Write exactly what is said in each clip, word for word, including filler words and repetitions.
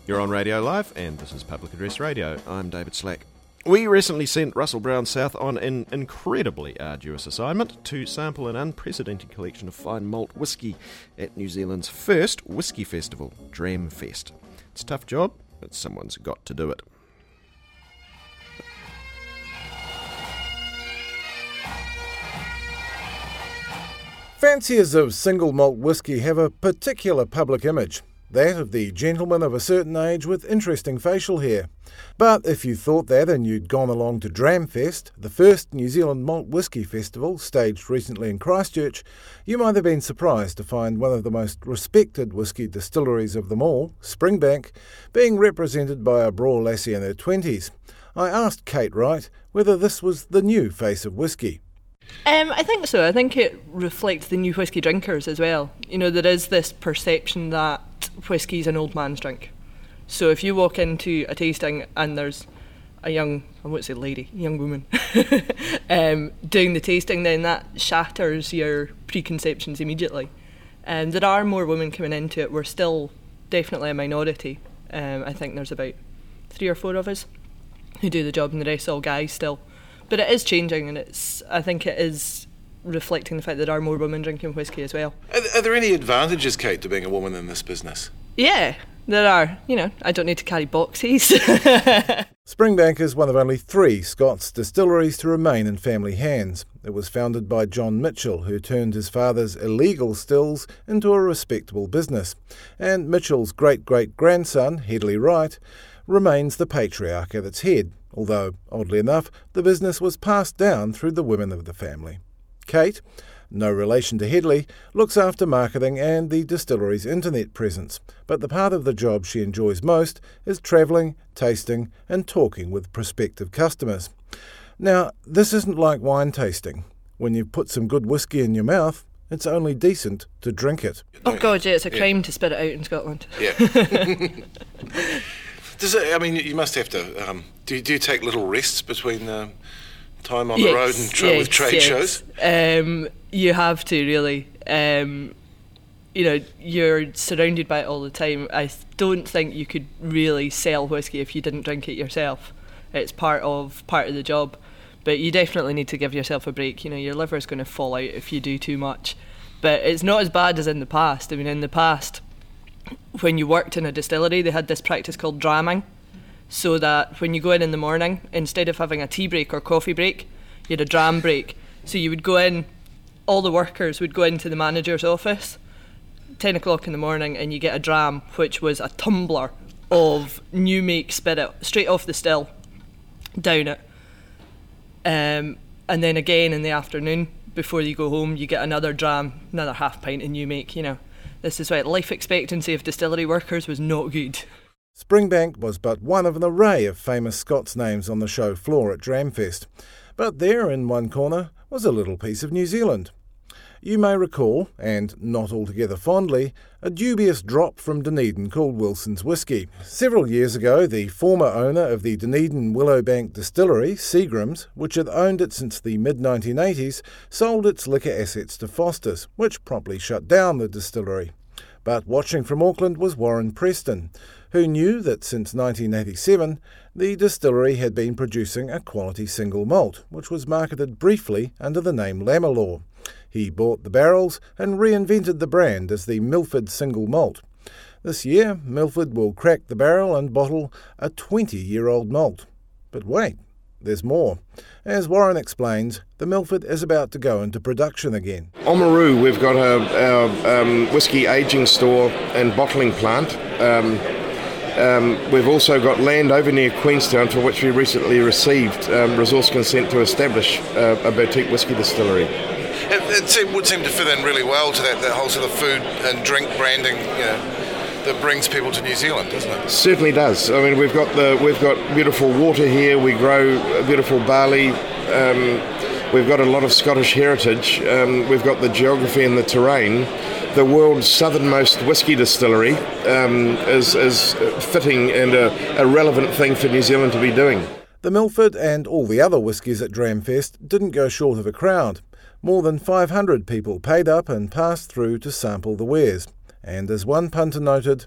You're on Radio Live, and this is Public Address Radio. I'm David Slack. We recently sent Russell Brown South on an incredibly arduous assignment to sample an unprecedented collection of fine malt whisky at New Zealand's first whisky festival, Dramfest. It's a tough job, but someone's got to do it. Fanciers of single malt whisky have a particular public image, that of the gentleman of a certain age with interesting facial hair. But if you thought that and you'd gone along to Dramfest, the first New Zealand malt whisky festival staged recently in Christchurch, you might have been surprised to find one of the most respected whisky distilleries of them all, Springbank, being represented by a braw lassie in her twenties. I asked Kate Wright whether this was the new face of whisky. Um, I think so. I think it reflects the new whisky drinkers as well. You know, there is this perception that whisky's an old man's drink. So if you walk into a tasting and there's a young, I won't say lady, young woman, um, doing the tasting, then that shatters your preconceptions immediately. And there are more women coming into it. We're still definitely a minority. Um, I think there's about three or four of us who do the job, and the rest all guys still. But it is changing, and it's. I think it is reflecting the fact that there are more women drinking whisky as well. Are, are there any advantages, Kate, to being a woman in this business? Yeah, there are. You know, I don't need to carry boxes. Springbank is one of only three Scots distilleries to remain in family hands. It was founded by John Mitchell, who turned his father's illegal stills into a respectable business. And Mitchell's great-great-grandson, Hedley Wright, remains the patriarch at its head, although, oddly enough, the business was passed down through the women of the family. Kate, no relation to Hedley, looks after marketing and the distillery's internet presence, but the part of the job she enjoys most is travelling, tasting and talking with prospective customers. Now, this isn't like wine tasting. When you've put some good whisky in your mouth, it's only decent to drink it. Oh God, yeah, it's a crime yeah. to spit it out in Scotland. Yeah. Does it, I mean, you must have to, um, do, you, do you take little rests between uh, time on yes, the road and tra- yes, with trade yes. shows? Um, you have to, really. Um, you know, you're surrounded by it all the time. I don't think you could really sell whisky if you didn't drink it yourself. It's part of part of the job. But you definitely need to give yourself a break. You know, your liver's going to fall out if you do too much. But it's not as bad as in the past. I mean, in the past, when you worked in a distillery, they had this practice called dramming, so that when you go in in the morning, instead of having a tea break or coffee break, you had a dram break. So you would go in, all the workers would go into the manager's office, ten o'clock in the morning, and you get a dram, which was a tumbler of new make spirit, straight off the still, down it. Um, and then again in the afternoon, before you go home, you get another dram, another half pint of new make, you know. This is why life expectancy of distillery workers was not good. Springbank was but one of an array of famous Scots names on the show floor at Dramfest. But there, in one corner, was a little piece of New Zealand. You may recall, and not altogether fondly, a dubious drop from Dunedin called Wilson's Whisky. Several years ago, the former owner of the Dunedin Willowbank distillery, Seagram's, which had owned it since the mid nineteen eighties, sold its liquor assets to Foster's, which promptly shut down the distillery. But watching from Auckland was Warren Preston, who knew that since nineteen eighty-seven, the distillery had been producing a quality single malt, which was marketed briefly under the name Lamelor. He bought the barrels and reinvented the brand as the Milford Single Malt. This year, Milford will crack the barrel and bottle a twenty-year-old malt. But wait, there's more. As Warren explains, the Milford is about to go into production again. Oamaru, we've got a, our um, whisky aging store and bottling plant. Um, um, we've also got land over near Queenstown, for which we recently received um, resource consent to establish uh, a boutique whisky distillery. It, it seem, would seem to fit in really well to that, that whole sort of food and drink branding, you know, that brings people to New Zealand, doesn't it? Certainly does. I mean, we've got the we've got beautiful water here. We grow beautiful barley. Um, we've got a lot of Scottish heritage. Um, we've got the geography and the terrain. The world's southernmost whisky distillery um, is is fitting and a, a relevant thing for New Zealand to be doing. The Milford and all the other whiskies at Dramfest didn't go short of a crowd. More than five hundred people paid up and passed through to sample the wares. And as one punter noted,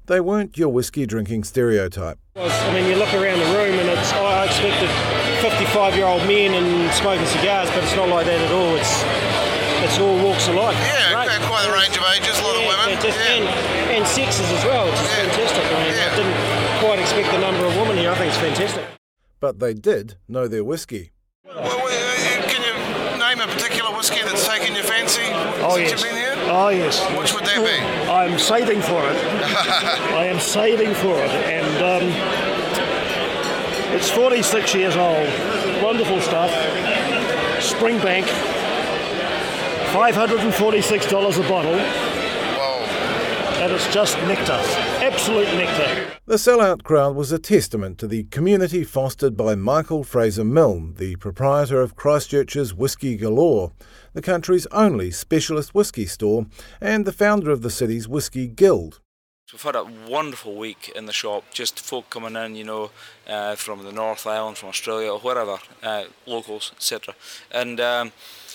They weren't your whiskey drinking stereotype. I mean, you look around the room and it's, oh, I expected fifty-five-year-old men and smoking cigars, but it's not like that at all. It's it's all walks of life. Yeah, Great. quite a range of ages, a lot yeah, of women. Fantastic. Yeah. And, and sexes as well, which is Yeah. fantastic. I mean, Yeah. I didn't quite expect the number of women here. I think it's fantastic. But they did know their whiskey. Well, uh, can you name a particular whiskey that's taken your fancy Oh, since yes. you've been here? Oh, yes. Which would that be? I'm saving for it. I am saving for it. And um, it's forty-six years old. Wonderful stuff. Springbank. five hundred forty-six dollars a bottle. Whoa. And it's just nectar. Absolute nectar. The sellout crowd was a testament to the community fostered by Michael Fraser Milne, the proprietor of Christchurch's Whisky Galore, the country's only specialist whisky store, and the founder of the city's Whisky Guild. We've had a wonderful week in the shop, just folk coming in, you know, uh, from the North Island, from Australia, or wherever, uh, locals, et cetera. And um,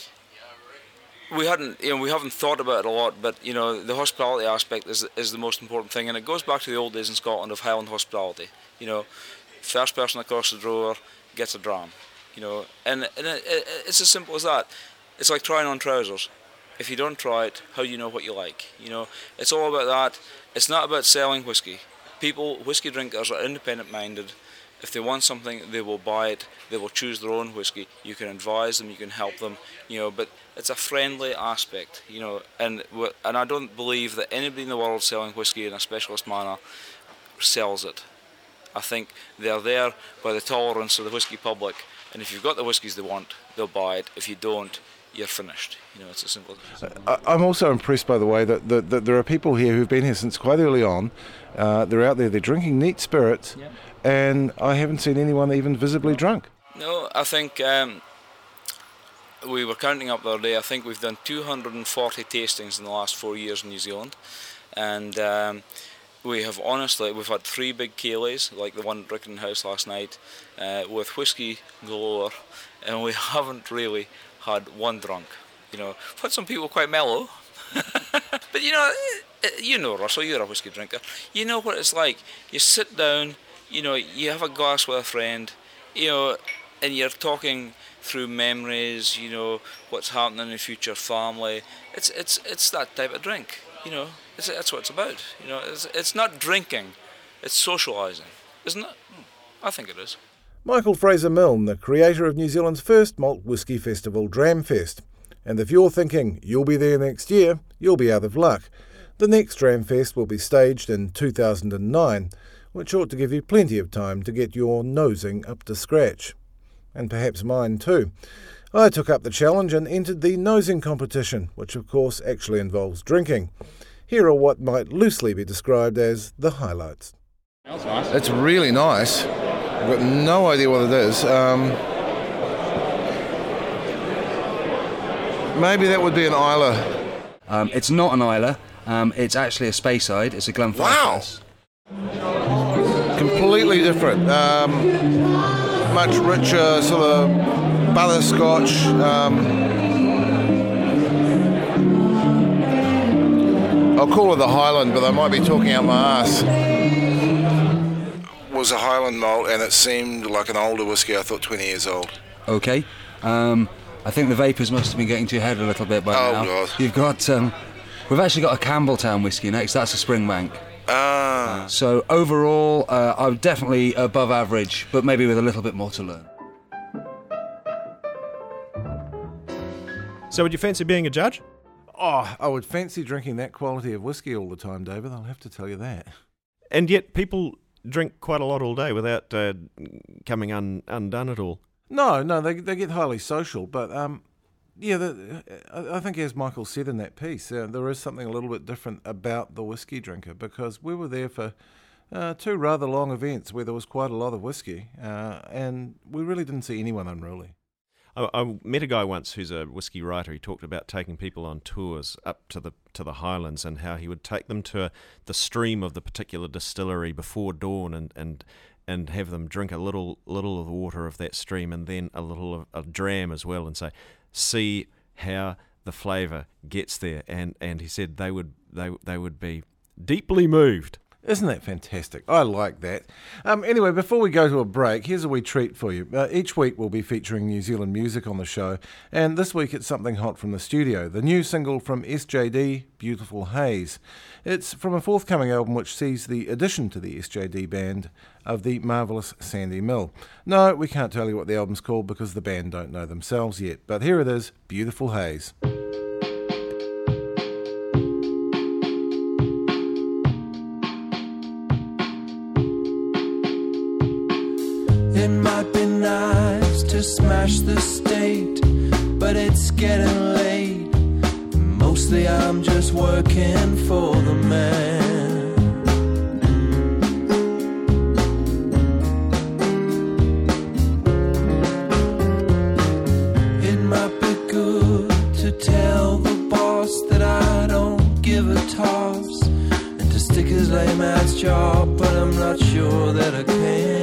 we hadn't, you know, we haven't thought about it a lot, but you know, the hospitality aspect is is the most important thing, and it goes back to the old days in Scotland of Highland hospitality. You know, first person across the drawer gets a dram. You know, and, and it, it, it's as simple as that. It's like trying on trousers. If you don't try it, how do you know what you like? You know, it's all about that. It's not about selling whiskey. People, whiskey drinkers are independent-minded. If they want something, they will buy it. They will choose their own whiskey. You can advise them, you can help them, you know. But it's a friendly aspect, you know. And and I don't believe that anybody in the world selling whiskey in a specialist manner sells it. I think they're there by the tolerance of the whiskey public. And if you've got the whiskies they want, they'll buy it. If you don't, you're finished. You know, it's as simple as that. I- I'm also impressed by the way that, that, that there are people here who've been here since quite early on. Uh, they're out there, they're drinking neat spirits, Yeah. and I haven't seen anyone even visibly drunk. No, I think um, we were counting up the other day. I think we've done two hundred forty tastings in the last four years in New Zealand, and um, we have honestly, we've had three big Kayleys, like the one at Rickerton House last night, uh, with whiskey galore, and we haven't really had one drunk. You know, we've had some people quite mellow, but you know, you know, Russell, you're a whiskey drinker. You know what it's like. You sit down, you know, you have a glass with a friend, you know, and you're talking through memories, you know, what's happening in the future family. It's it's it's that type of drink, you know. It's, that's what it's about, you know. It's it's not drinking, it's socialising, isn't it? I think it is. Michael Fraser Milne, the creator of New Zealand's first malt whisky festival, Dramfest. And if you're thinking you'll be there next year, you'll be out of luck. The next Dramfest will be staged in two thousand nine, which ought to give you plenty of time to get your nosing up to scratch. And perhaps mine too. I took up the challenge and entered the nosing competition, which of course actually involves drinking. Here are what might loosely be described as the highlights. It's really nice. I've got no idea what it is. Um, maybe that would be an Isla. Um, it's not an Isla. Um, it's actually a Speyside. It's a Glenfarclas. Wow. Completely different. Um, much richer, sort of butterscotch. Um, I'll call it the Highland, but I might be talking out my arse. It was a Highland malt, and it seemed like an older whiskey. I thought twenty years old. Okay. Um, I think the vapours must have been getting to your head a little bit by Oh, now. God. You've got... Um, we've actually got a Campbelltown whiskey next. That's a Springbank. Ah. So overall, uh, I'm definitely above average, but maybe with a little bit more to learn. So would you fancy being a judge? Oh, I would fancy drinking that quality of whiskey all the time, David. I'll have to tell you that. And yet people drink quite a lot all day without uh, coming un- undone at all. No, no, they they get highly social, but um, yeah, the, I I think as Michael said in that piece, uh, there is something a little bit different about the whiskey drinker, because we were there for uh, two rather long events where there was quite a lot of whiskey, uh, and we really didn't see anyone unruly. I, I met a guy once who's a whiskey writer. He talked about taking people on tours up to the to the Highlands and how he would take them to a, the stream of the particular distillery before dawn and, and and have them drink a little little of the water of that stream and then a little of a dram as well, and say, see how the flavour gets there. And, and he said they would they they would be deeply moved. Isn't that fantastic? I like that. Um, anyway, before we go to a break, here's a wee treat for you. Uh, each week we'll be featuring New Zealand music on the show, and this week it's something hot from the studio, the new single from S J D, Beautiful Haze. It's from a forthcoming album which sees the addition to the S J D band of the marvellous Sandy Mill. No, we can't tell you what the album's called because the band don't know themselves yet, but here it is, Beautiful Haze. It might be nice to smash the state, but it's getting late. Mostly I'm just working for the man. It might be good to tell the boss that I don't give a toss, and to stick his lame ass job, but I'm not sure that I can.